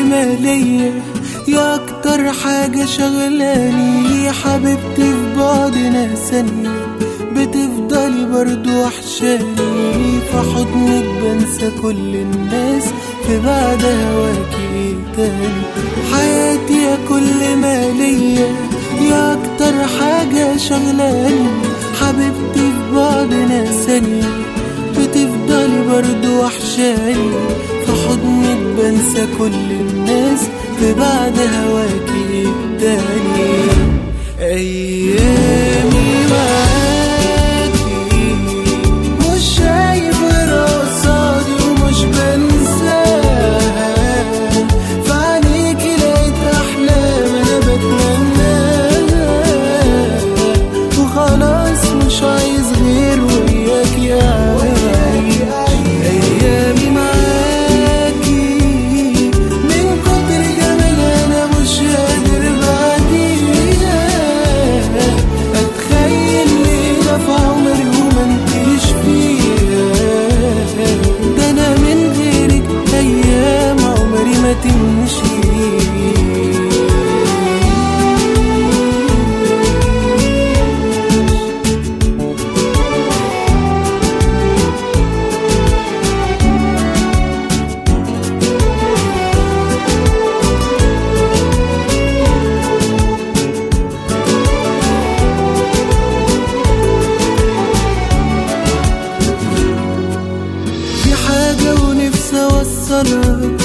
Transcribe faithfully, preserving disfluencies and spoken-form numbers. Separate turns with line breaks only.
ما ليا، يا اكتر حاجة شغلاني. يا حبيبتي في بعدنا ثانية بتفضلي برضو وحشاني. في حضنك بنسى كل الناس، في بعد هواكي تاني. حياتي يا كل ما ليا، يا اكتر حاجة شغلاني. حبيبتي في بعدنا ثانية بتفضلي برضو وحشاني. في حضنك بنسى كل الناس، في بعد هواكي تاني. ايامي معاكي مش شايف غير قصادي ومش بنساها. في عينيكي لقيت احلام انا بتمناها، وخلاص مش عايز غير وياكي اعيش. ايامي معاكي من كتر جمالها انا مش قادر بعديها. اتخيل ليلة في عمري وما انتيش فيها. ده انا من غيرك ايام عمري ما تمشي. في حاجة ونفسي اوصلها